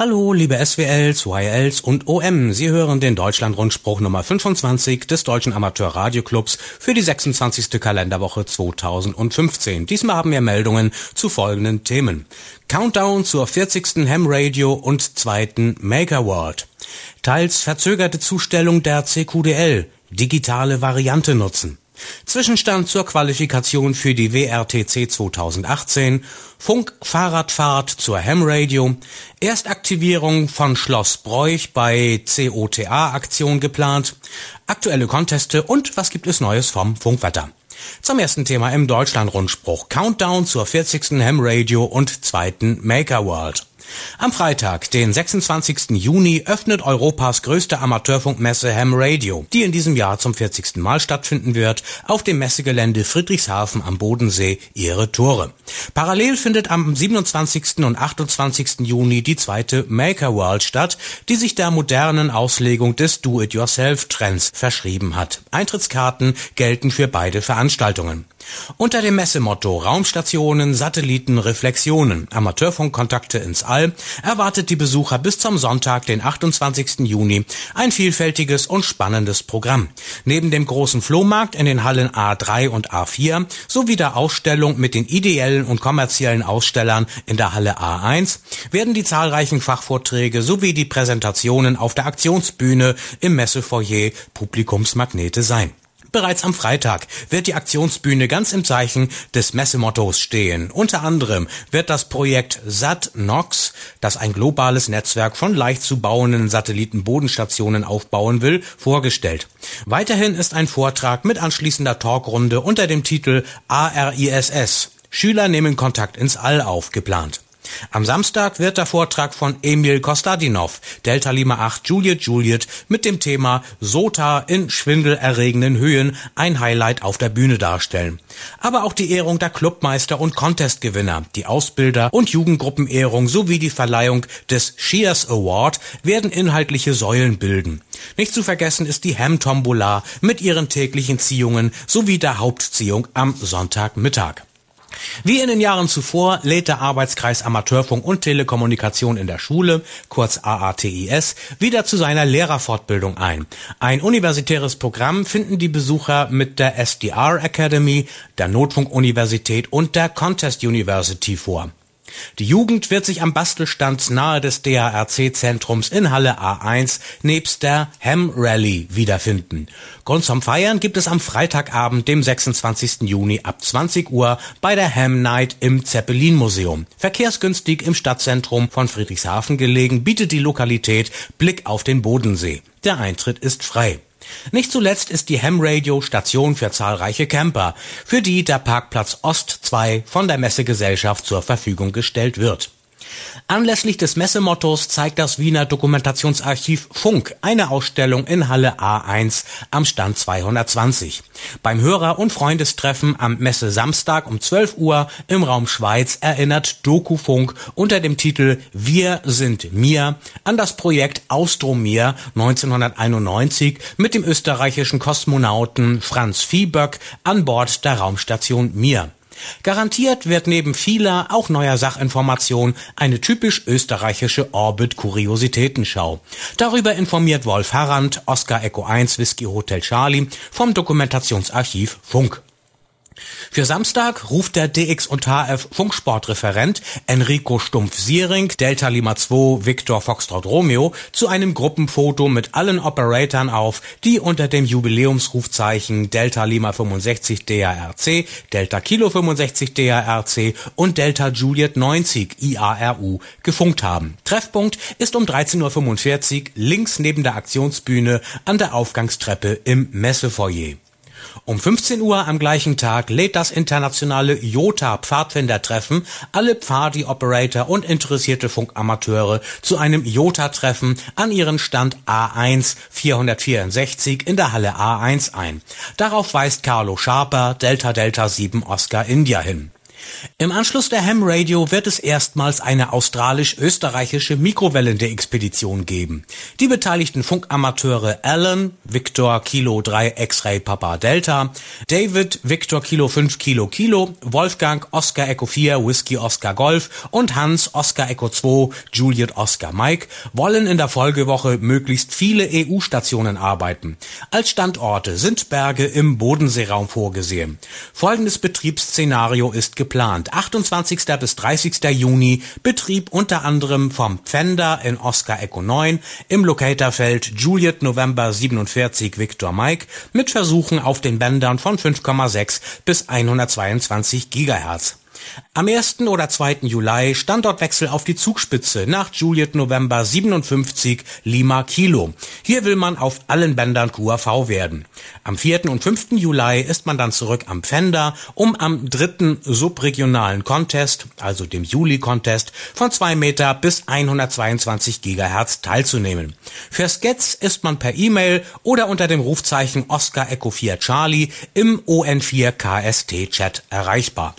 Hallo, liebe SWLs, YLs und OM. Sie hören den Deutschlandrundspruch Nummer 25 des Deutschen Amateur-Radio-Clubs für die 26. Kalenderwoche 2015. Diesmal haben wir Meldungen zu folgenden Themen. Countdown zur 40. Ham Radio und 2. Maker World. Teils verzögerte Zustellung der CQDL. Digitale Variante nutzen. Zwischenstand zur Qualifikation für die WRTC 2018, Funk-Fahrradfahrt zur Ham Radio, Erstaktivierung von Schloss Broich bei COTA-Aktion geplant, aktuelle Conteste und was gibt es Neues vom Funkwetter. Zum ersten Thema im Deutschlandrundspruch, Countdown zur 40. Ham Radio und 2. Maker World. Am Freitag, den 26. Juni, öffnet Europas größte Amateurfunkmesse Ham Radio, die in diesem Jahr zum 40. Mal stattfinden wird, auf dem Messegelände Friedrichshafen am Bodensee ihre Tore. Parallel findet am 27. und 28. Juni die 2. Maker World statt, die sich der modernen Auslegung des Do-it-yourself-Trends verschrieben hat. Eintrittskarten gelten für beide Veranstaltungen. Unter dem Messemotto Raumstationen, Satelliten, Reflexionen, Amateurfunkkontakte ins All erwartet die Besucher bis zum Sonntag, den 28. Juni, ein vielfältiges und spannendes Programm. Neben dem großen Flohmarkt in den Hallen A3 und A4 sowie der Ausstellung mit den ideellen und kommerziellen Ausstellern in der Halle A1 werden die zahlreichen Fachvorträge sowie die Präsentationen auf der Aktionsbühne im Messefoyer Publikumsmagnete sein. Bereits am Freitag wird die Aktionsbühne ganz im Zeichen des Messemottos stehen. Unter anderem wird das Projekt SatNox, das ein globales Netzwerk von leicht zu bauenden Satellitenbodenstationen aufbauen will, vorgestellt. Weiterhin ist ein Vortrag mit anschließender Talkrunde unter dem Titel ARISS. Schüler nehmen Kontakt ins All auf, geplant. Am Samstag wird der Vortrag von Emil Kostadinov, Delta Lima 8 Juliet, mit dem Thema SOTA in schwindelerregenden Höhen ein Highlight auf der Bühne darstellen. Aber auch die Ehrung der Clubmeister und Contestgewinner, die Ausbilder- und Jugendgruppenehrung sowie die Verleihung des Shears Award werden inhaltliche Säulen bilden. Nicht zu vergessen ist die Ham-Tombola mit ihren täglichen Ziehungen sowie der Hauptziehung am Sonntagmittag. Wie in den Jahren zuvor lädt der Arbeitskreis Amateurfunk und Telekommunikation in der Schule, kurz AATIS, wieder zu seiner Lehrerfortbildung ein. Ein universitäres Programm finden die Besucher mit der SDR Academy, der Notfunk-Universität und der Contest University vor. Die Jugend wird sich am Bastelstand nahe des DARC-Zentrums in Halle A1 nebst der Ham Rally wiederfinden. Grund zum Feiern gibt es am Freitagabend, dem 26. Juni ab 20 Uhr bei der Ham Night im Zeppelin-Museum. Verkehrsgünstig im Stadtzentrum von Friedrichshafen gelegen, bietet die Lokalität Blick auf den Bodensee. Der Eintritt ist frei. Nicht zuletzt ist die Ham Radio Station für zahlreiche Camper, für die der Parkplatz Ost 2 von der Messegesellschaft zur Verfügung gestellt wird. Anlässlich des Messemottos zeigt das Wiener Dokumentationsarchiv Funk eine Ausstellung in Halle A1 am Stand 220. Beim Hörer- und Freundestreffen am Messe-Samstag um 12 Uhr im Raum Schweiz erinnert DokuFunk unter dem Titel Wir sind Mir an das Projekt Austromir 1991 mit dem österreichischen Kosmonauten Franz Viehböck an Bord der Raumstation Mir. Garantiert wird neben vieler auch neuer Sachinformation eine typisch österreichische Orbit-Kuriositätenschau. Darüber informiert Wolf Harrand, Oscar Echo 1 Whisky Hotel Charlie vom Dokumentationsarchiv Funk. Für Samstag ruft der DX und HF Funksportreferent Enrico Stumpf-Siering, Delta Lima 2 Victor Foxtrot Romeo, zu einem Gruppenfoto mit allen Operatoren auf, die unter dem Jubiläumsrufzeichen Delta Lima 65 DARC, Delta Kilo 65 DARC und Delta Juliet 90 IARU gefunkt haben. Treffpunkt ist um 13:45 Uhr links neben der Aktionsbühne an der Aufgangstreppe im Messefoyer. Um 15 Uhr am gleichen Tag lädt das internationale IOTA-Pfadfindertreffen alle Pfadi-Operator und interessierte Funkamateure zu einem IOTA-Treffen an ihren Stand A1 464 in der Halle A1 ein. Darauf weist Carlo Sharper, Delta 7 Oscar India hin. Im Anschluss der Ham Radio wird es erstmals eine australisch-österreichische Mikrowellen-Expedition geben. Die beteiligten Funkamateure Alan, Victor Kilo 3 X-Ray Papa Delta, David Victor Kilo 5 Kilo Kilo, Wolfgang Oscar Echo 4 Whisky Oscar Golf und Hans Oscar Echo 2 Juliet Oscar Mike wollen in der Folgewoche möglichst viele EU-Stationen arbeiten. Als Standorte sind Berge im Bodenseeraum vorgesehen. Folgendes Betriebsszenario ist geplant. 28. bis 30. Juni Betrieb unter anderem vom Pfänder in Oscar Echo 9 im Locatorfeld Juliet November 47 Victor Mike mit Versuchen auf den Bändern von 5,6 bis 122 Gigahertz. Am 1. oder 2. Juli Standortwechsel auf die Zugspitze nach Juliet November 57 Lima Kilo. Hier will man auf allen Bändern QAV werden. Am 4. und 5. Juli ist man dann zurück am Pfänder, um am 3. subregionalen Contest, also dem Juli-Contest, von 2 Meter bis 122 Gigahertz teilzunehmen. Für Skets ist man per E-Mail oder unter dem Rufzeichen Oscar Echo 4 Charlie im ON4 KST-Chat erreichbar.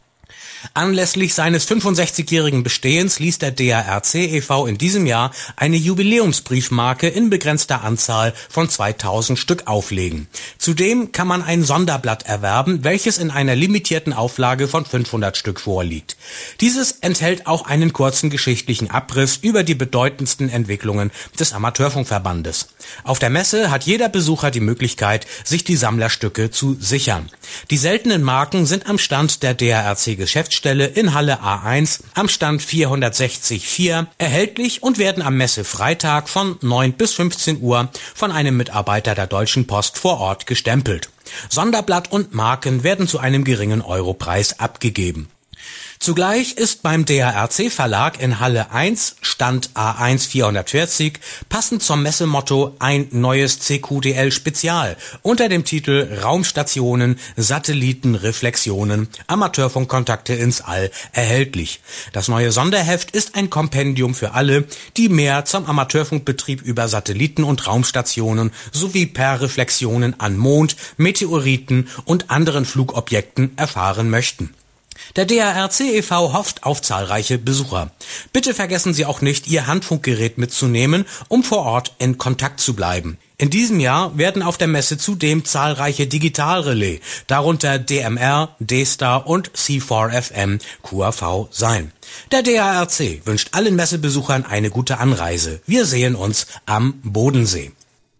Anlässlich seines 65-jährigen Bestehens ließ der DARC e.V. in diesem Jahr eine Jubiläumsbriefmarke in begrenzter Anzahl von 2000 Stück auflegen. Zudem kann man ein Sonderblatt erwerben, welches in einer limitierten Auflage von 500 Stück vorliegt. Dieses enthält auch einen kurzen geschichtlichen Abriss über die bedeutendsten Entwicklungen des Amateurfunkverbandes. Auf der Messe hat jeder Besucher die Möglichkeit, sich die Sammlerstücke zu sichern. Die seltenen Marken sind am Stand der DARC-Geschäftsstelle in Halle A1 am Stand 460-4 erhältlich und werden am Messefreitag von 9 bis 15 Uhr von einem Mitarbeiter der Deutschen Post vor Ort gestempelt. Sonderblatt und Marken werden zu einem geringen Europreis abgegeben. Zugleich ist beim DARC-Verlag in Halle 1, Stand A1 440, passend zum Messemotto ein neues CQDL-Spezial unter dem Titel Raumstationen, Satelliten, Reflexionen, Amateurfunkkontakte ins All erhältlich. Das neue Sonderheft ist ein Kompendium für alle, die mehr zum Amateurfunkbetrieb über Satelliten und Raumstationen sowie per Reflexionen an Mond, Meteoriten und anderen Flugobjekten erfahren möchten. Der DARC e.V. hofft auf zahlreiche Besucher. Bitte vergessen Sie auch nicht, Ihr Handfunkgerät mitzunehmen, um vor Ort in Kontakt zu bleiben. In diesem Jahr werden auf der Messe zudem zahlreiche Digitalrelais, darunter DMR, D-Star und C4FM QAV sein. Der DARC wünscht allen Messebesuchern eine gute Anreise. Wir sehen uns am Bodensee.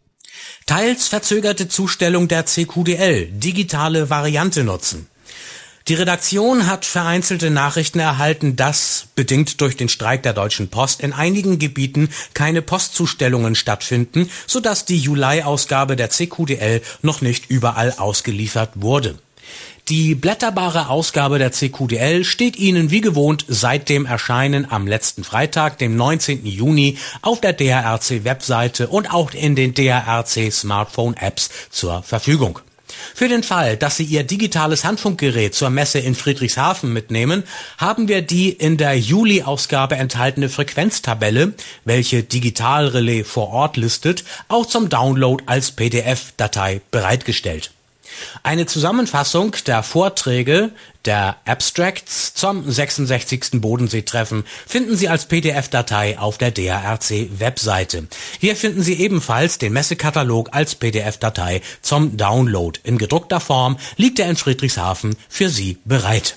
Teils verzögerte Zustellung der CQDL, digitale Variante nutzen. Die Redaktion hat vereinzelte Nachrichten erhalten, dass, bedingt durch den Streik der Deutschen Post, in einigen Gebieten keine Postzustellungen stattfinden, sodass die Juli-Ausgabe der CQDL noch nicht überall ausgeliefert wurde. Die blätterbare Ausgabe der CQDL steht Ihnen wie gewohnt seit dem Erscheinen am letzten Freitag, dem 19. Juni, auf der DARC-Webseite und auch in den DARC-Smartphone-Apps zur Verfügung. Für den Fall, dass Sie Ihr digitales Handfunkgerät zur Messe in Friedrichshafen mitnehmen, haben wir die in der Juli-Ausgabe enthaltene Frequenztabelle, welche Digitalrelais vor Ort listet, auch zum Download als PDF-Datei bereitgestellt. Eine Zusammenfassung der Vorträge der Abstracts zum 66. Bodenseetreffen finden Sie als PDF-Datei auf der DARC-Webseite. Hier finden Sie ebenfalls den Messekatalog als PDF-Datei zum Download. In gedruckter Form liegt er in Friedrichshafen für Sie bereit.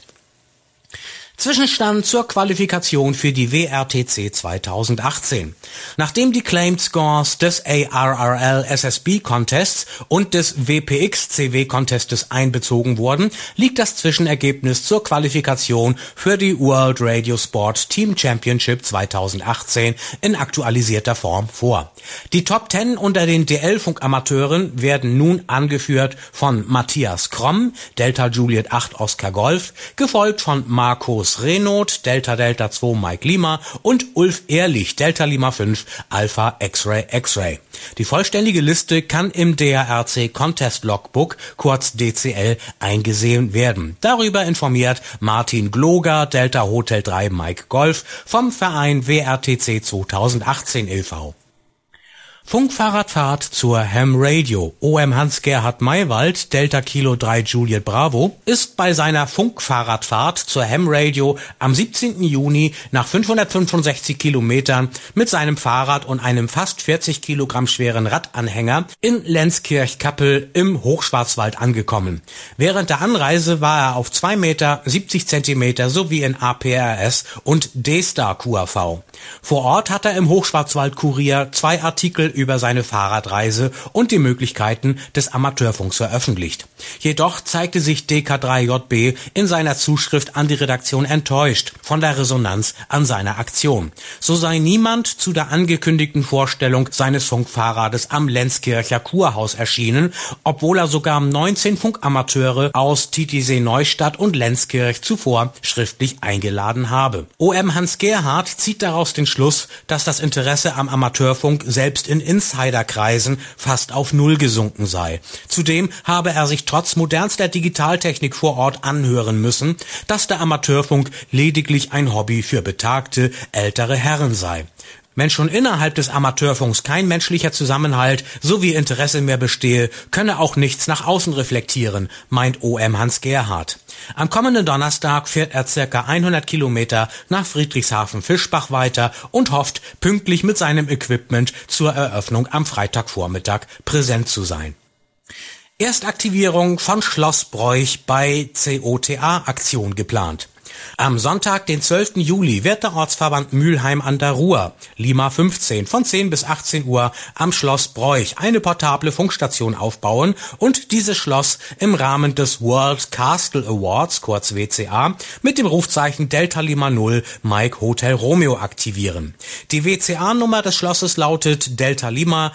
Zwischenstand zur Qualifikation für die WRTC 2018. Nachdem die Claimed Scores des ARRL SSB Contests und des WPX CW Contestes einbezogen wurden, liegt das Zwischenergebnis zur Qualifikation für die World Radio Sport Team Championship 2018 in aktualisierter Form vor. Die Top 10 unter den DL-Funkamateuren werden nun angeführt von Matthias Kromm, Delta Juliet 8 Oscar Golf, gefolgt von Markus Renaud, Delta Delta 2 Mike Lima und Ulf Ehrlich, Delta Lima 5 Alpha X-Ray X-Ray. Die vollständige Liste kann im DARC Contest Logbook, kurz DCL, eingesehen werden. Darüber informiert Martin Gloger, Delta Hotel 3 Mike Golf vom Verein WRTC 2018 e.V. Funkfahrradfahrt zur Ham Radio. OM Hans-Gerhard Maywald, Delta Kilo 3 Juliet Bravo, ist bei seiner Funkfahrradfahrt zur Ham Radio am 17. Juni nach 565 Kilometern mit seinem Fahrrad und einem fast 40 Kilogramm schweren Radanhänger in Lenzkirch-Kappel im Hochschwarzwald angekommen. Während der Anreise war er auf 2 Meter, 70 Zentimeter sowie in APRS und D-Star QAV. Vor Ort hat er im Hochschwarzwald-Kurier 2 Artikel über seine Fahrradreise und die Möglichkeiten des Amateurfunks veröffentlicht. Jedoch zeigte sich DK3JB in seiner Zuschrift an die Redaktion enttäuscht von der Resonanz an seiner Aktion. So sei niemand zu der angekündigten Vorstellung seines Funkfahrrades am Lenzkircher Kurhaus erschienen, obwohl er sogar 19 Funkamateure aus Titisee-Neustadt und Lenzkirch zuvor schriftlich eingeladen habe. OM Hans-Gerhard zieht daraus den Schluss, dass das Interesse am Amateurfunk selbst in Insiderkreisen fast auf Null gesunken sei. Zudem habe er sich trotz modernster Digitaltechnik vor Ort anhören müssen, dass der Amateurfunk lediglich ein Hobby für betagte, ältere Herren sei. Wenn schon innerhalb des Amateurfunks kein menschlicher Zusammenhalt sowie Interesse mehr bestehe, könne auch nichts nach außen reflektieren, meint OM Hans-Gerhard. Am kommenden Donnerstag fährt er circa 100 Kilometer nach Friedrichshafen-Fischbach weiter und hofft, pünktlich mit seinem Equipment zur Eröffnung am Freitagvormittag präsent zu sein. Erstaktivierung von Schloss Broich bei COTA-Aktion geplant. Am Sonntag, den 12. Juli, wird der Ortsverband Mülheim an der Ruhr, Lima 15, von 10 bis 18 Uhr am Schloss Broich eine portable Funkstation aufbauen und dieses Schloss im Rahmen des World Castle Awards, kurz WCA, mit dem Rufzeichen Delta Lima 0 Mike Hotel Romeo aktivieren. Die WCA-Nummer des Schlosses lautet Delta Lima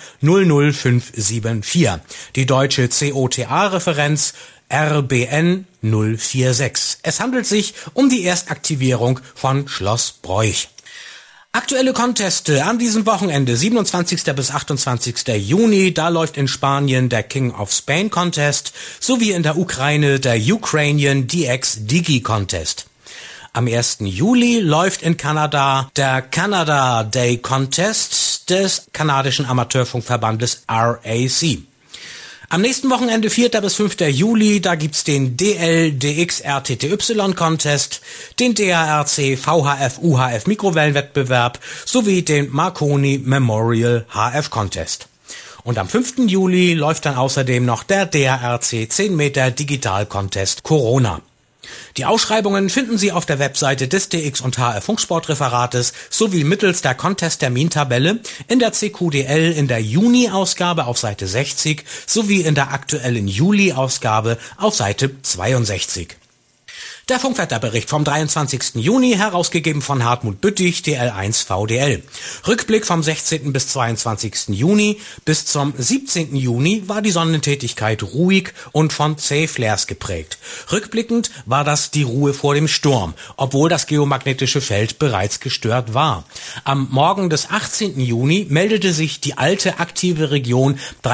00574. Die deutsche COTA-Referenz RBN 046. Es handelt sich um die Erstaktivierung von Schloss Broich. Aktuelle Conteste an diesem Wochenende, 27. bis 28. Juni, da läuft in Spanien der King of Spain Contest sowie in der Ukraine der Ukrainian DX Digi Contest. Am 1. Juli läuft in Kanada der Canada Day Contest des kanadischen Amateurfunkverbandes RAC. Am nächsten Wochenende, 4. bis 5. Juli, da gibt's den DL-DX RTTY Contest, den DARC VHF UHF Mikrowellenwettbewerb sowie den Marconi Memorial HF Contest. Und am 5. Juli läuft dann außerdem noch der DARC 10 Meter Digital Contest Corona. Die Ausschreibungen finden Sie auf der Webseite des DX und HF Funksportreferates sowie mittels der Contest-Termintabelle in der CQDL in der Juni-Ausgabe auf Seite 60 sowie in der aktuellen Juli-Ausgabe auf Seite 62. Der Funkwetterbericht vom 23. Juni, herausgegeben von Hartmut Büttich, DL1 VDL. Rückblick vom 16. bis 22. Juni. Bis zum 17. Juni war die Sonnentätigkeit ruhig und von C-Flares geprägt. Rückblickend war das die Ruhe vor dem Sturm, obwohl das geomagnetische Feld bereits gestört war. Am Morgen des 18. Juni meldete sich die alte aktive Region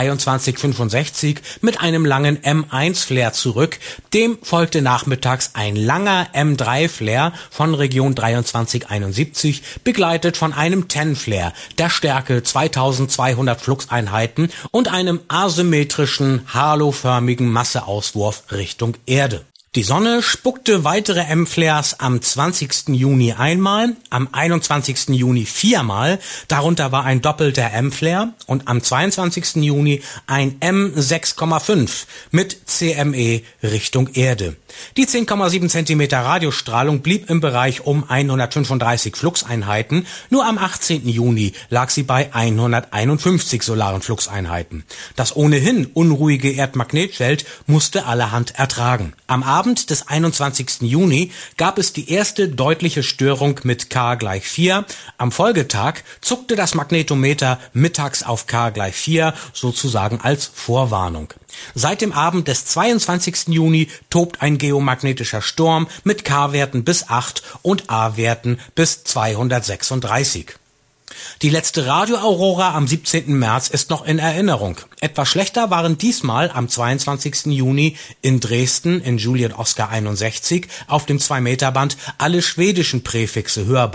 2365 mit einem langen M1-Flare zurück. Dem folgte nachmittags ein langer M3-Flare von Region 2371, begleitet von einem 10-Flare der Stärke 2200 Fluxeinheiten und einem asymmetrischen, haloförmigen Masseauswurf Richtung Erde. Die Sonne spuckte weitere M-Flares am 20. Juni einmal, am 21. Juni viermal, darunter war ein doppelter M-Flare und am 22. Juni ein M6,5 mit CME Richtung Erde. Die 10,7 cm Radiostrahlung blieb im Bereich um 135 Fluxeinheiten, nur am 18. Juni lag sie bei 151 solaren Fluxeinheiten. Das ohnehin unruhige Erdmagnetfeld musste allerhand ertragen. Am Abend des 21. Juni gab es die erste deutliche Störung mit K = 4. Am Folgetag zuckte das Magnetometer mittags auf K = 4, sozusagen als Vorwarnung. Seit dem Abend des 22. Juni tobt ein geomagnetischer Sturm mit K-Werten bis 8 und A-Werten bis 236. Die letzte Radioaurora am 17. März ist noch in Erinnerung. Etwas schlechter waren diesmal am 22. Juni in Dresden in Juliet Oscar 61 auf dem 2-Meter-Band alle schwedischen Präfixe hörbar.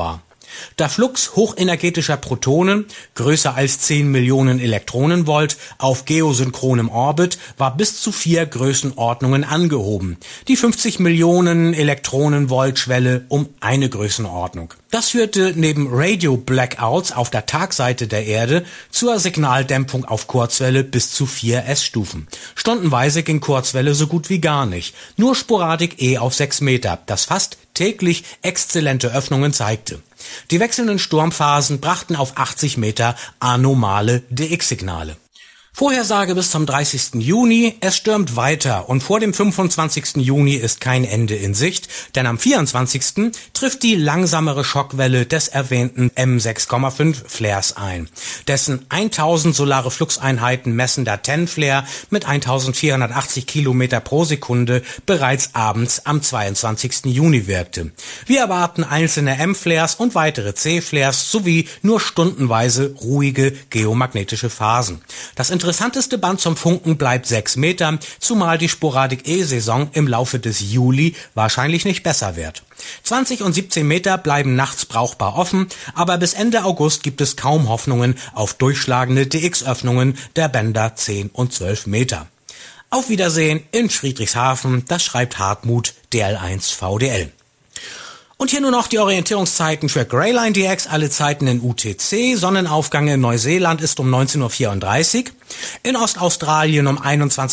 Der Flux hochenergetischer Protonen, größer als 10 Millionen Elektronenvolt, auf geosynchronem Orbit war bis zu 4 Größenordnungen angehoben. Die 50 Millionen Elektronenvolt-Schwelle um eine Größenordnung. Das führte neben Radio-Blackouts auf der Tagseite der Erde zur Signaldämpfung auf Kurzwelle bis zu 4 S-Stufen. Stundenweise ging Kurzwelle so gut wie gar nicht. Nur Sporadik auf 6 Meter, das fast täglich exzellente Öffnungen zeigte. Die wechselnden Sturmphasen brachten auf 80 Meter anomale DX-Signale. Vorhersage bis zum 30. Juni, es stürmt weiter und vor dem 25. Juni ist kein Ende in Sicht, denn am 24. trifft die langsamere Schockwelle des erwähnten M6,5 Flares ein. Dessen 1000 solare Fluxeinheiten messender 10 Flare mit 1480 Kilometer pro Sekunde bereits abends am 22. Juni wirkte. Wir erwarten einzelne M-Flares und weitere C-Flares sowie nur stundenweise ruhige geomagnetische Phasen. Das interessanteste Band zum Funken bleibt 6 Meter, zumal die Sporadik-E-Saison im Laufe des Juli wahrscheinlich nicht besser wird. 20 und 17 Meter bleiben nachts brauchbar offen, aber bis Ende August gibt es kaum Hoffnungen auf durchschlagende DX-Öffnungen der Bänder 10 und 12 Meter. Auf Wiedersehen in Friedrichshafen, das schreibt Hartmut DL1 VDL. Und hier nur noch die Orientierungszeiten für Greyline DX, alle Zeiten in UTC. Sonnenaufgang in Neuseeland ist um 19:34 Uhr, in Ostaustralien um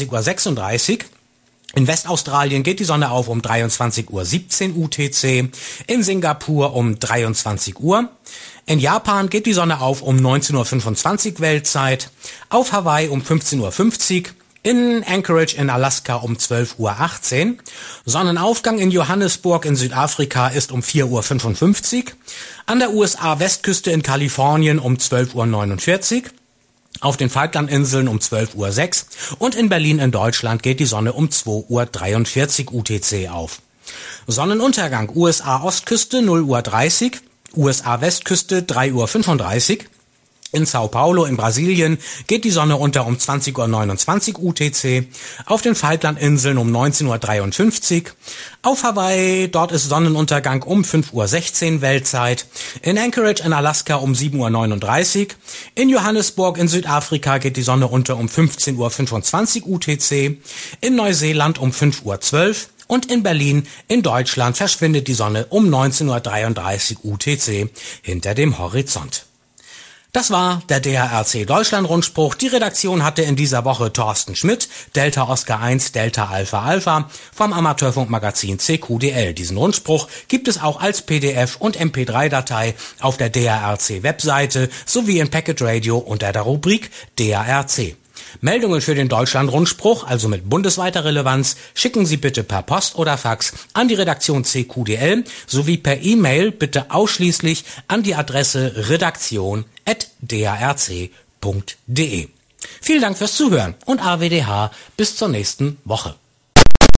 21:36 Uhr. In Westaustralien geht die Sonne auf um 23:17 Uhr UTC, in Singapur um 23 Uhr. In Japan geht die Sonne auf um 19:25 Uhr Weltzeit, auf Hawaii um 15:50 Uhr. In Anchorage in Alaska um 12:18 Uhr. Sonnenaufgang in Johannesburg in Südafrika ist um 4:55 Uhr. An der USA-Westküste in Kalifornien um 12:49 Uhr. Auf den Falklandinseln um 12:06 Uhr. Und in Berlin in Deutschland geht die Sonne um 2:43 Uhr UTC auf. Sonnenuntergang USA-Ostküste 0:30 Uhr. USA-Westküste 3:35 Uhr. In Sao Paulo in Brasilien geht die Sonne unter um 20:29 UTC, auf den Falklandinseln um 19:53 Uhr, auf Hawaii, dort ist Sonnenuntergang um 5:16 Weltzeit, in Anchorage in Alaska um 7:39 Uhr, in Johannesburg in Südafrika geht die Sonne unter um 15:25 UTC, in Neuseeland um 5:12 Uhr und in Berlin in Deutschland verschwindet die Sonne um 19:33 UTC hinter dem Horizont. Das war der DARC Deutschland-Rundspruch. Die Redaktion hatte in dieser Woche Thorsten Schmidt, Delta Oscar 1, Delta Alpha Alpha vom Amateurfunkmagazin CQDL. Diesen Rundspruch gibt es auch als PDF und MP3-Datei auf der DARC-Webseite sowie in Packet Radio unter der Rubrik DARC. Meldungen für den Deutschland-Rundspruch, also mit bundesweiter Relevanz, schicken Sie bitte per Post oder Fax an die Redaktion CQDL sowie per E-Mail bitte ausschließlich an die Adresse redaktion@darc.de. Vielen Dank fürs Zuhören und AWDH bis zur nächsten Woche.